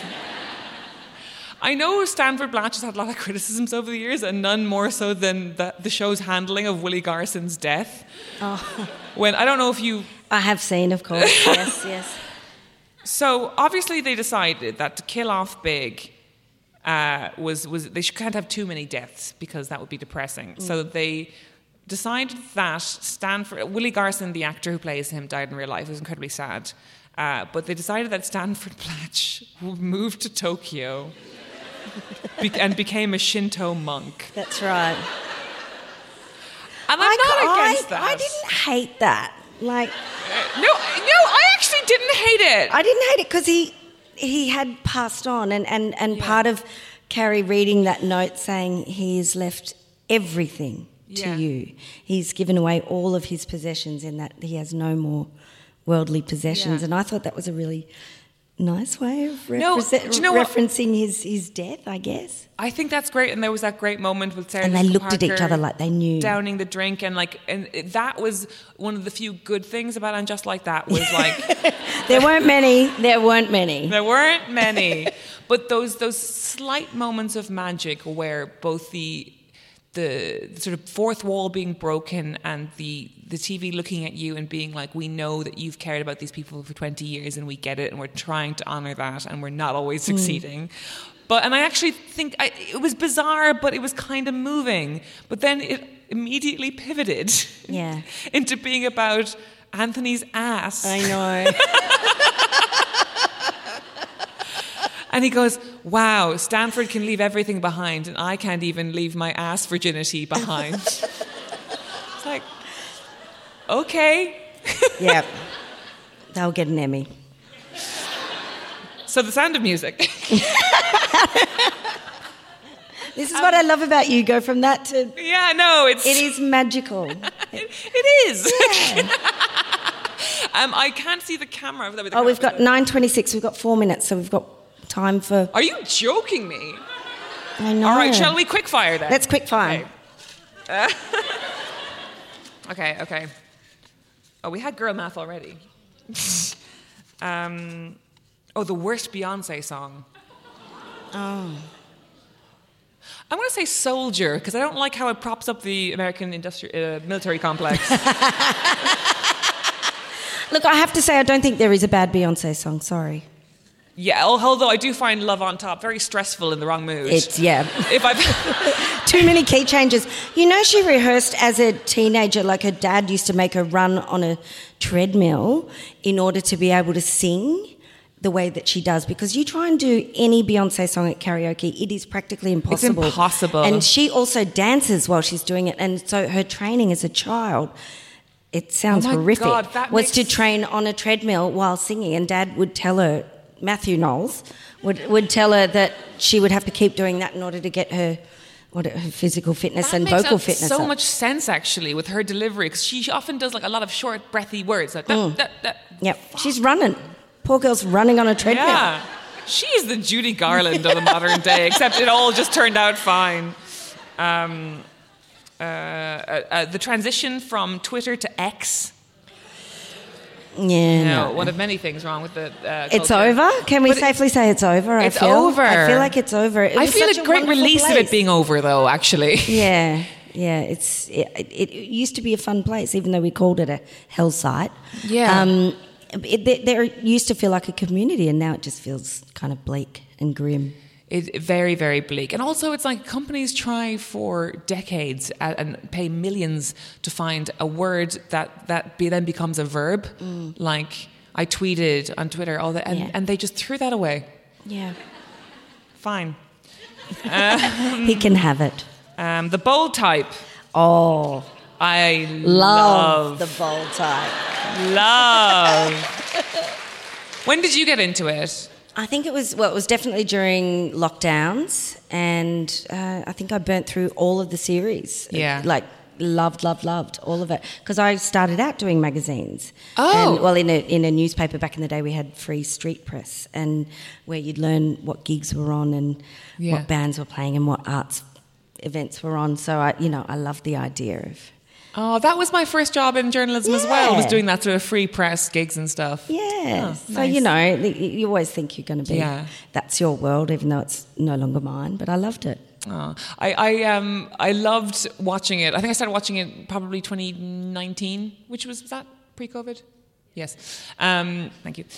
I know Stanford Blatch has had a lot of criticisms over the years, and none more so than the show's handling of Willie Garson's death. Oh. I don't know if you... I have seen, of course, yes. So, obviously they decided that to kill off Big was they can't have too many deaths because that would be depressing. So they decided that Willie Garson, the actor who plays him, died in real life. It was incredibly sad. But they decided that Stanford Blatch moved to Tokyo and became a Shinto monk. That's right. And I'm not against that. I didn't hate that. Like, no, I actually didn't hate it. I didn't hate it because he had passed on, and part of Carrie reading that note saying he's left everything to you. He's given away all of his possessions in that he has no more worldly possessions, and I thought that was a really nice way of referencing his death, I guess. I think that's great, and there was that great moment with Sarah and they Jessica looked at each other like they knew, downing the drink, and that was one of the few good things about And Just Like That was like there weren't many, but those slight moments of magic where both the sort of fourth wall being broken and the TV looking at you and being like, we know that you've cared about these people for 20 years and we get it and we're trying to honour that and we're not always succeeding. And I actually think it was bizarre, but it was kind of moving. But then it immediately pivoted into being about Anthony's ass. I know. And he goes, wow, Stanford can leave everything behind and I can't even leave my ass virginity behind. It's like, okay. Yeah. They'll get an Emmy. So The Sound of Music. This is what I love about you. Go from that to... Yeah, no, It is magical. it is. Yeah. I can't see the camera. We've got 9:26. We've got 4 minutes, so we've got time for... Are you joking me? I know. All right, shall we quickfire then? Let's quickfire. Okay. Oh, we had girl math already. The worst Beyonce song. Oh. I'm going to say Soldier, because I don't like how it props up the American military complex. Look, I have to say, I don't think there is a bad Beyonce song. Sorry. Yeah, although I do find Love on Top very stressful in the wrong mood. If I've too many key changes. You know, she rehearsed as a teenager, like her dad used to make her run on a treadmill in order to be able to sing the way that she does, because you try and do any Beyonce song at karaoke, it is practically impossible. It's impossible. And she also dances while she's doing it, and so her training as a child, it sounds horrific, God, was to train on a treadmill while singing, and Dad would tell her, Matthew Knowles would tell her that she would have to keep doing that in order to get her physical fitness and vocal fitness. That makes so much sense, actually, with her delivery, because she often does like a lot of short, breathy words. Like, Yep, she's running. Poor girl's running on a treadmill. Yeah, she's the Judy Garland of the modern day, except it all just turned out fine. The transition from Twitter to X. Yeah, no. One of many things wrong with the It's culture. over? Can we safely say it's over? It's over. I feel like it's over. I feel a great release of it being over, though, actually. Yeah. It used to be a fun place, even though we called it a hell site. Yeah. There used to feel like a community, and now it just feels kind of bleak and grim. It's very, very bleak. And also it's like companies try for decades and pay millions to find a word that then becomes a verb. Like I tweeted on Twitter, and they just threw that away. Yeah. Fine. He can have it. The bold type. Oh. I love the bold type. Love. When did you get into it? I think it was definitely during lockdowns, and I think I burnt through all of the series. Yeah. Like, loved all of it. Because I started out doing magazines. Oh. And, in a newspaper back in the day, we had free street press, and where you'd learn what gigs were on and what bands were playing and what arts events were on. So, I loved the idea of... Oh, that was my first job in journalism as well, was doing that sort of free press gigs and stuff. Yeah. Oh, so, nice. you always think you're going to be, that's your world, even though it's no longer mine, but I loved it. Oh, I loved watching it. I think I started watching it probably 2019, was that pre-COVID? Yes. Thank you.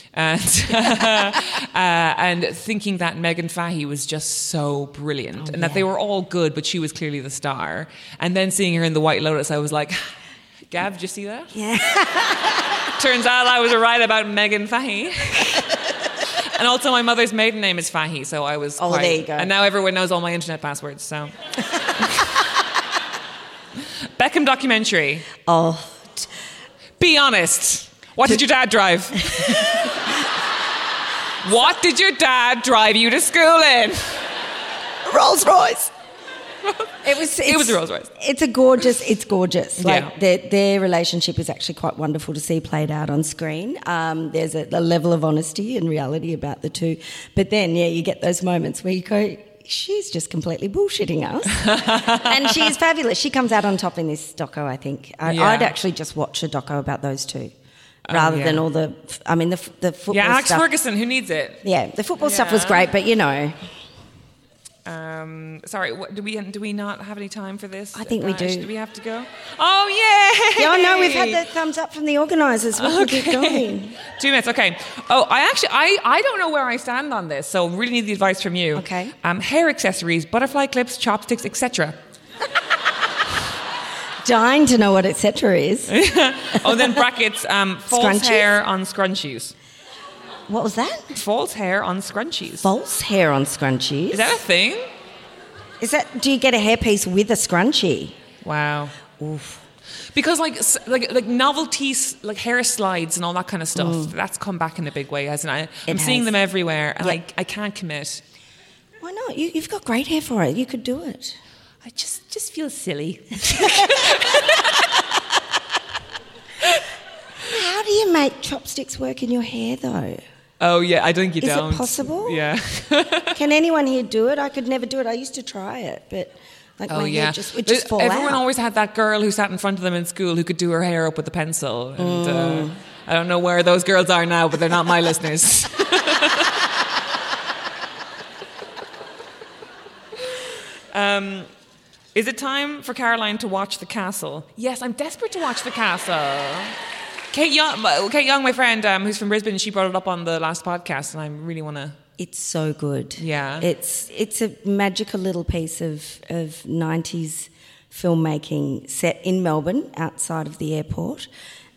And thinking that Megan Fahey was just so brilliant and that they were all good, but she was clearly the star. And then seeing her in The White Lotus, I was like, Gav, did you see that? Yeah. Turns out I was right about Megan Fahey. And also my mother's maiden name is Fahey, so I was there you go. And now everyone knows all my internet passwords, so... Beckham documentary. Oh. Be honest. What did your dad drive? What did your dad drive you to school in? Rolls Royce. It was a Rolls Royce. It's gorgeous. Like their relationship is actually quite wonderful to see played out on screen. There's a level of honesty and reality about the two. But then, you get those moments where you go, she's just completely bullshitting us. And she's fabulous. She comes out on top in this doco, I think. I'd actually just watch a doco about those two. Rather than all the football Alex stuff. Ferguson, who needs it? Yeah, the football stuff was great, but Sorry, do we not have any time for this? I think we do. Do we have to go? Oh, yeah! Yeah, no, we've had the thumbs up from the organisers. We can keep going. 2 minutes, okay. Oh, I don't know where I stand on this, so really need the advice from you. Okay. Hair accessories, butterfly clips, chopsticks, etc. Dying to know what etc. is. Oh, then brackets, false Scrunchies? hair on scrunchies. What was that? False hair on scrunchies. False hair on scrunchies. Is that a thing? Do you get a hairpiece with a scrunchie? Wow. Oof. Because like novelties, like hair slides and all that kind of stuff, that's come back in a big way, hasn't it? I'm seeing them everywhere, and Yep. I can't commit. Why not? You've got great hair for it. You could do it. I just feel silly. How do you make chopsticks work in your hair, though? Oh yeah, I think you Is don't. it possible? Yeah. Can anyone here do it? I could never do it. I used to try it, but my hair would just fall Everyone out. always had that girl who sat in front of them in school who could do her hair up with a pencil. And I don't know where those girls are now, but they're not my listeners. Is it time for Caroline to watch The Castle? Yes, I'm desperate to watch The Castle. Kate Young, my friend, who's from Brisbane, she brought it up on the last podcast, and I really want to... It's so good. Yeah. It's a magical little piece of 90s filmmaking set in Melbourne, outside of the airport.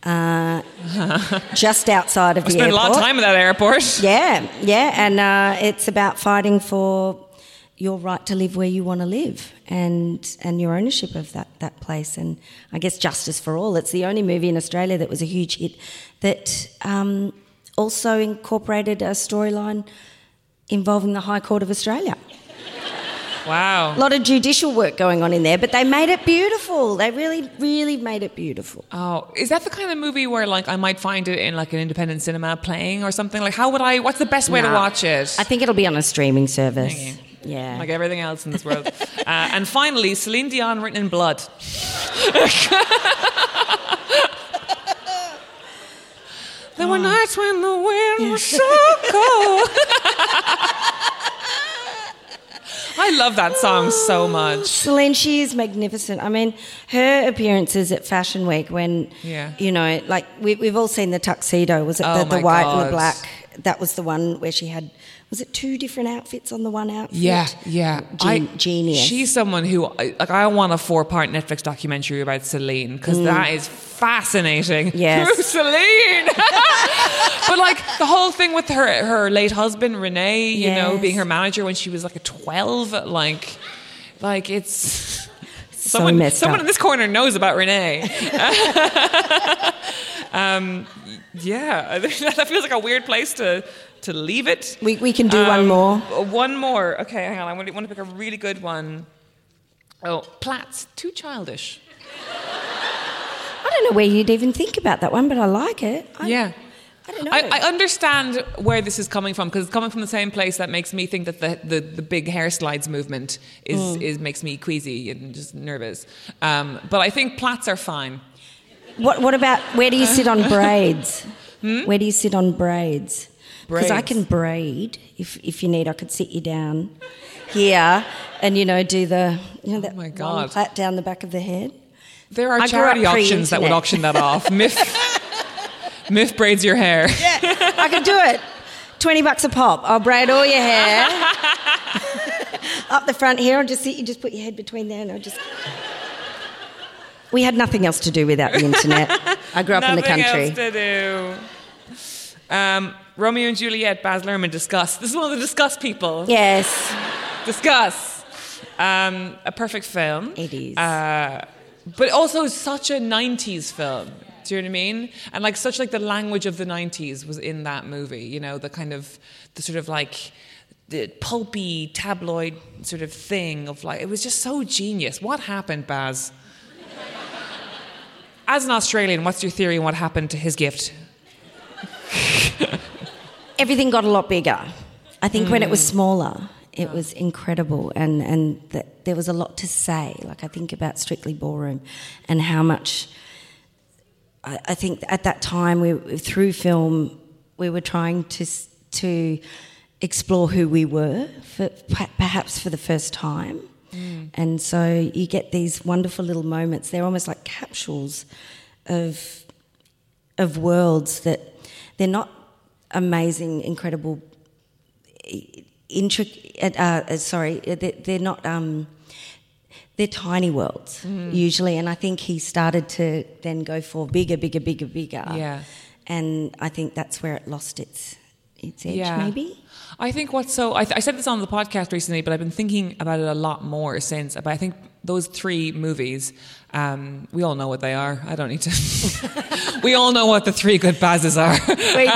Just outside of the airport. I spent a lot of time at that airport. Yeah, and it's about fighting for your right to live where you want to live and your ownership of that place, and I guess justice for all. It's the only movie in Australia that was a huge hit that also incorporated a storyline involving the High Court of Australia. Wow. A lot of judicial work going on in there, but they made it beautiful. They really, really made it beautiful. Oh, is that the kind of movie where like I might find it in like an independent cinema playing or something? Like what's the best way to watch it? I think it'll be on a streaming service. Okay. Yeah. Like everything else in this world. And finally, Celine Dion written in blood. There were nights when the wind was so cold. I love that song so much. Celine, she is magnificent. I mean, her appearances at Fashion Week when, you know, like we've all seen the tuxedo. Was it the white and the black? That was the one where she had... Was it 2 different outfits on the one outfit? Yeah. Genius. She's someone who, I want a 4-part Netflix documentary about Celine, because that is fascinating. Yes. Celine! But like the whole thing with her late husband, Rene, you know, being her manager when she was like a 12, like it's... Someone in this corner knows about Rene. Yeah, that feels like a weird place to leave it. We can do one more. One more. Okay, hang on. I want to pick a really good one. Oh, Platts, too childish. I don't know where you'd even think about that one, but I like it. I don't know. I understand where this is coming from, because it's coming from the same place that makes me think that the big hair slides movement is makes me queasy and just nervous. But I think plaits are fine. What about, where do you sit on braids? Where do you sit on braids? Because I can braid. If you need, I could sit you down here and, you know, do the, you know, that long plait down the back of the head. There are charity auctions that would auction that off. Miff braids your hair. Yeah, I could do it. $20 a pop. I'll braid all your hair. Up the front here, I'll just sit, you just put your head between there and I'll just... We had nothing else to do without the internet. I grew up in the country. Nothing else to do. Romeo and Juliet, Baz Luhrmann, discuss. This is one of the discuss people. Yes. Discuss. A perfect film. It is. But also such a 90s film. Do you know what I mean? And like such like the language of the 90s was in that movie. You know, the sort of like the pulpy tabloid sort of thing of like, it was just so genius. What happened, Baz? As an Australian, what's your theory on what happened to his gift? Everything got a lot bigger. I think when it was smaller, it was incredible, and there was a lot to say. Like I think about Strictly Ballroom and how much... I think at that time, through film, we were trying to explore who we were, perhaps for the first time. And so you get these wonderful little moments. They're almost like capsules of worlds that they're not amazing, incredible, intricate. They're not. They're tiny worlds usually, and I think he started to then go for bigger. Yeah. And I think that's where it lost its edge, maybe. I think I said this on the podcast recently, but I've been thinking about it a lot more since. But I think those 3 movies, we all know what they are. I don't need to. We all know what the 3 good Bazes are. We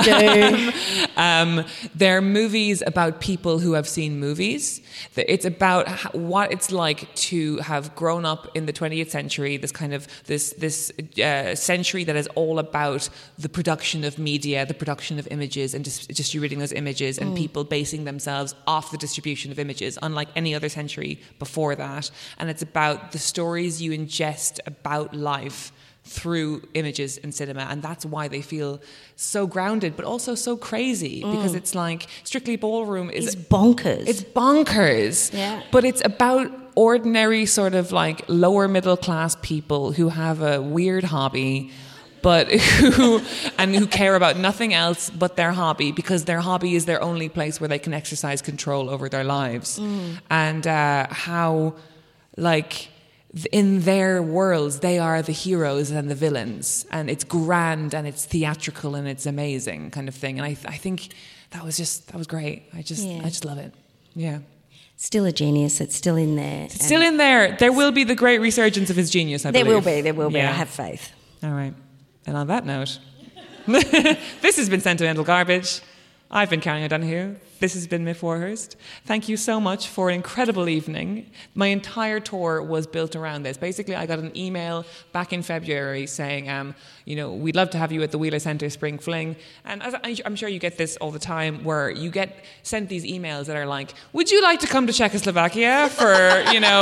do. They're movies about people who have seen movies. It's about what it's like to have grown up in the 20th century, this kind of this century that is all about the production of media, the production of images, and distributing those images, and people basing themselves off the distribution of images, unlike any other century before that. And it's about the stories you ingest about life through images in cinema, and that's why they feel so grounded but also so crazy, because it's like Strictly Ballroom is bonkers. It's bonkers. Yeah. But it's about ordinary sort of like lower middle class people who have a weird hobby, but who care about nothing else but their hobby, because their hobby is their only place where they can exercise control over their lives. And how, like, in their worlds, they are the heroes and the villains, and it's grand and it's theatrical and it's amazing kind of thing. And I think that was great. I just love it. Yeah. Still a genius. It's still in there. It's still in there. There will be the great resurgence of his genius, I believe. There will be. Yeah. I have faith. All right. And on that note, this has been Sentimental Garbage. I've been Karen O'Donoghue. This has been Miff Warhurst. Thank you so much for an incredible evening. My entire tour was built around this. Basically, I got an email back in February saying, we'd love to have you at the Wheeler Centre Spring Fling. And as I'm sure you get this all the time, where you get sent these emails that are like, would you like to come to Czechoslovakia for,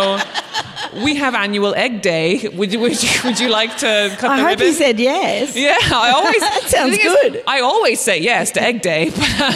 we have annual Egg Day. Would you like to cut the ribbon? I hope you said yes. Yeah, that sounds good. I always say yes to Egg Day.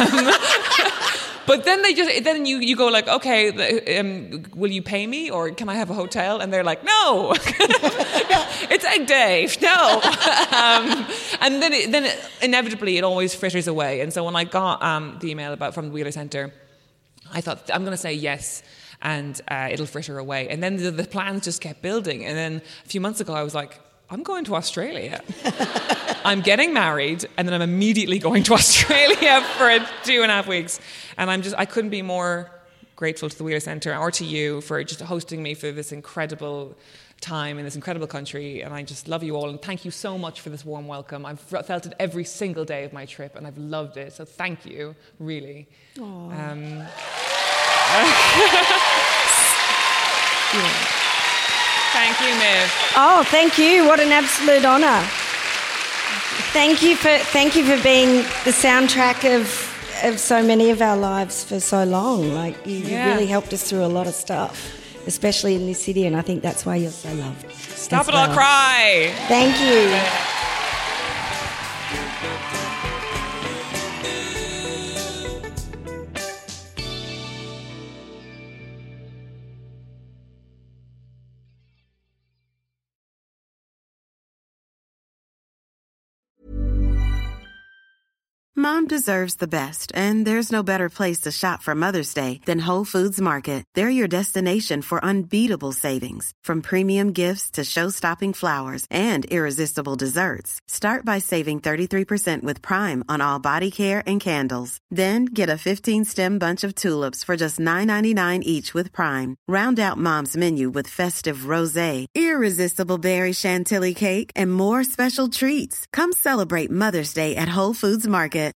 But then you go like, okay, will you pay me, or can I have a hotel? And they're like, no, it's Egg Day, no. And then inevitably it always fritters away. And so when I got the email from the Wheeler Centre, I thought, I'm going to say yes, and it'll fritter away. And then the plans just kept building. And then a few months ago, I was like, I'm going to Australia. I'm getting married, and then I'm immediately going to Australia for 2.5 weeks. And I couldn't be more grateful to the Wheeler Centre or to you for just hosting me for this incredible time in this incredible country. And I just love you all, and thank you so much for this warm welcome. I've felt it every single day of my trip, and I've loved it. So thank you, really. Thank you, Miff. Oh, thank you. What an absolute honour. Thank you for being the soundtrack of so many of our lives for so long. Like, you really helped us through a lot of stuff, especially in this city, and I think that's why you're so loved. Stop it, I'll cry. Thank you. Mom deserves the best, and there's no better place to shop for Mother's Day than Whole Foods Market. They're your destination for unbeatable savings, from premium gifts to show-stopping flowers and irresistible desserts. Start by saving 33% with Prime on all body care and candles. Then get a 15-stem bunch of tulips for just $9.99 each with Prime. Round out Mom's menu with festive rosé, irresistible berry chantilly cake, and more special treats. Come celebrate Mother's Day at Whole Foods Market.